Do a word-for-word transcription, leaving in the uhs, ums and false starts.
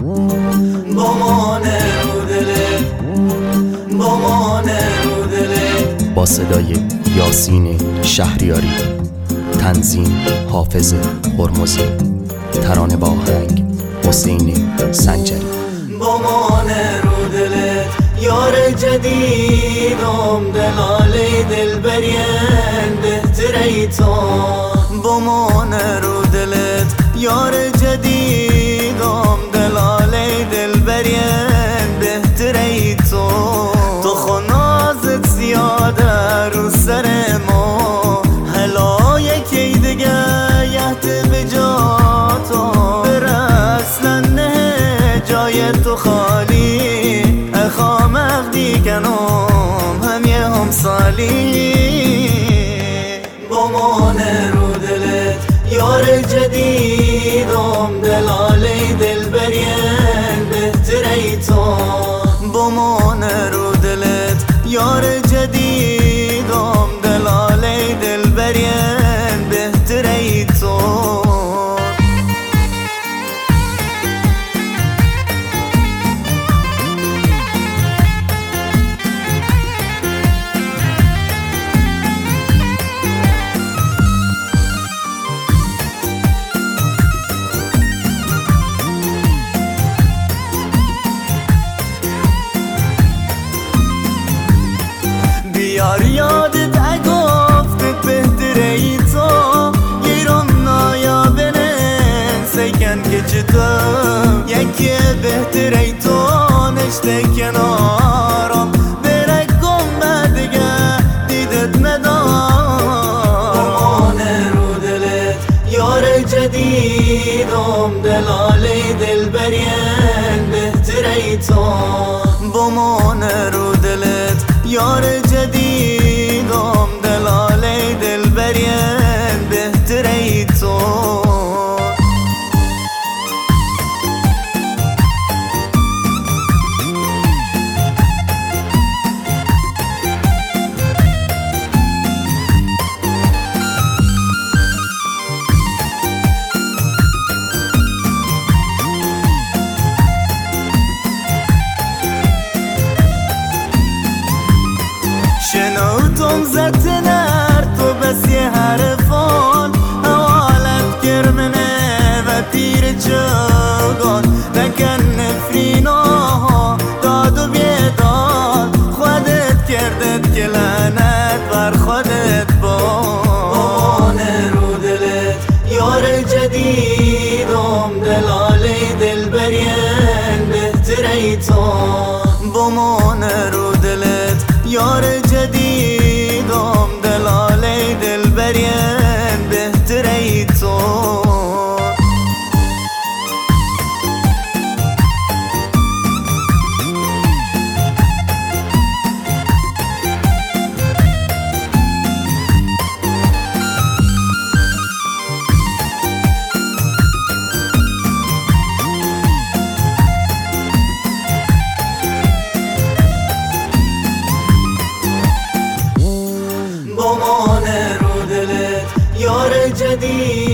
بمانه رو دلت، بمانه رو دلت. با صدای یاسین شهریاری، تنظیم حافظ هرمزی، ترانه با آهنگ حسین سنجری. بمانه رو دلت یار جدیدم، دلاله دل برین بهتره تو. بمانه رو دلت یار جدیدم، دلاله دل برین بهتره تو. تو خنازت زیاده رو سر ما، هلا یکی دیگه یهت به جا تو. برسلن نه جای تو خالی، اخوام اخدی کنم هم یه هم سالی. بمانه رو دلت یار جدیدم، دلاله دل برین بهتره تو. بمانه رو دلت یار جدیدم، دلاله دل برین بهتره تو. بیار یادت اگفتت بهتره ای تو، گیرم نایا بنن سیکن که چطور. یکی بهتره ای تو نشته کنارم، برکم دیگه دیدت ندارم. بمانه رو دلت یار جدیدم، دلاله دل برین بهتره ای تو. بمانه رو دلت یار جدیدم، دلاله دل برین بهتره ای تو. شنوتم زت نر تو بس یه حرفان، حوالت کرمنه و پیر چگان. نکن نفریناها داد و بیداد، خودت کردت که لعنت بر خودت باد. بمانه رو دلت یار جدیدم، دلاله دل برین بهتره ای تو. بمانه رو دلت یار جدیدم، دلاله دل برین بهتره ای تو. بمانه رو دلت یار جدید